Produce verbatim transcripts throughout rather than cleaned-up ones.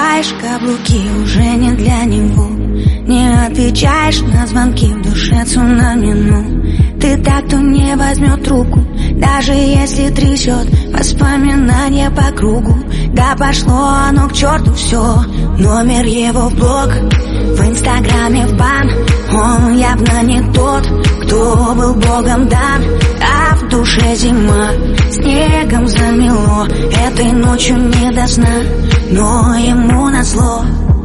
Надеваешь каблуки, уже не для него. Не отвечаешь на звонки, в душе цунами, ну. Ты так, кто не возьмет трубку, даже если трясет воспоминания по кругу. Да пошло оно к черту все, номер его в блог, в инстаграме в бан. Он явно не тот, кто был богом дан. А в душе зима, снегом замело. Этой ночью не до сна, но ему назло.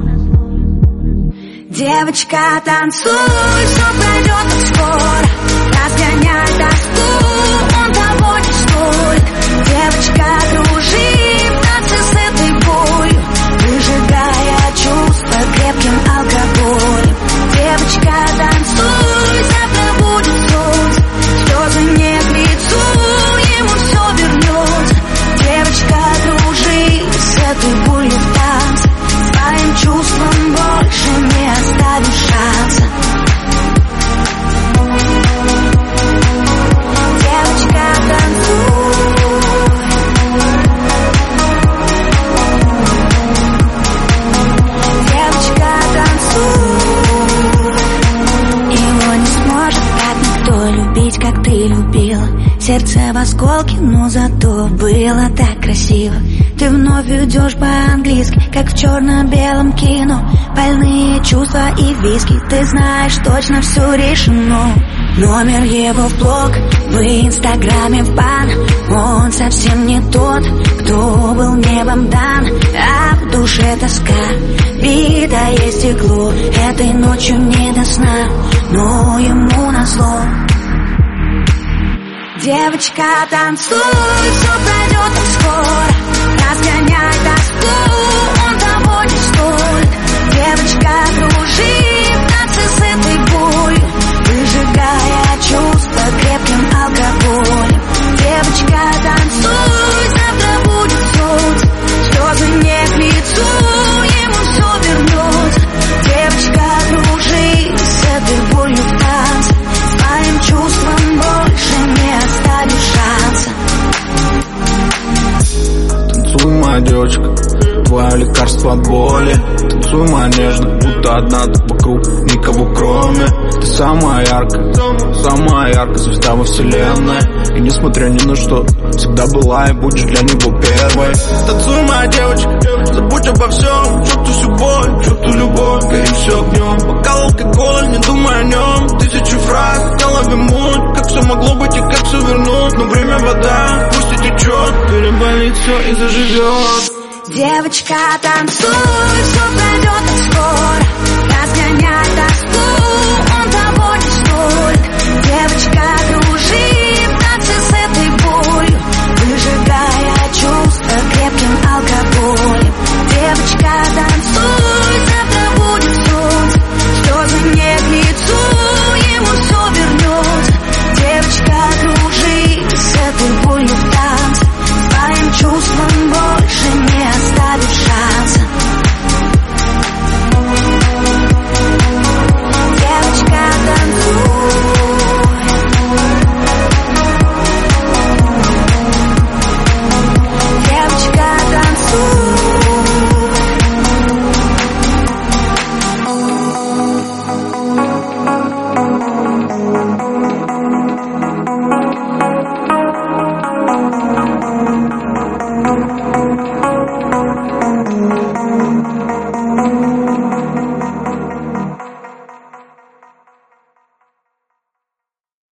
Девочка, танцуй, все пройдет так скоро. Разгоняй тоску, он того не стоит. Девочка, кружи в танце с этой болью, выжигая чувства крепким алкоголем. Девочка, танцуй, завтра будет солнце, слезы не к лицу, ему все вернется. Девочка, кружи с этой болью в танце, своим чувствам больше не оставишь шанса. Девочка, танцуй. Девочка, танцуй. Его не сможет так никто любить, как ты любила. Сердце в осколке, но зато было так красиво. Ты вновь идешь по-английски, как в черно-белом кино. Больные чувства и виски, ты знаешь, точно все решено. Номер его в блог, в инстаграме в бан. Он совсем не тот, кто был небом дан. А в душе тоска, битое стекло. Этой ночью не до сна, но ему назло. Девочка, танцуй, все пройдет так скоро. Разгоняй тоску, он того не стоит. Девочка, кружи в танце с этой болью, выжигая чувства крепким алкоголем. Девочка, танцуй, завтра будет солнце, слезы не к лицу, ему все вернется. Девочка, кружи с этой болью в танце, своим чувствам больше не оставишь шанса. Танцуй, моя девочка, твое лекарство от боли. Танцуй, моя нежная, будто одна тут вокруг, никого кроме. Ты самая яркая, самая яркая звезда во вселенной. И несмотря ни на что, всегда была и будешь для него первой. Танцуй, моя девочка, забудь обо всем. Чувствуй всю боль, чувствуй любовь, гори все огнем. Бокал алкоголь, не думай о нем. Тысячи фраз, в голове муть, как все могло быть и как все вернуть. Но время вода, пусть и течет, переболит все и заживет. Девочка, танцуй, все пройдет так скоро. Разгоняй тоску, он того не стоит. Девочка,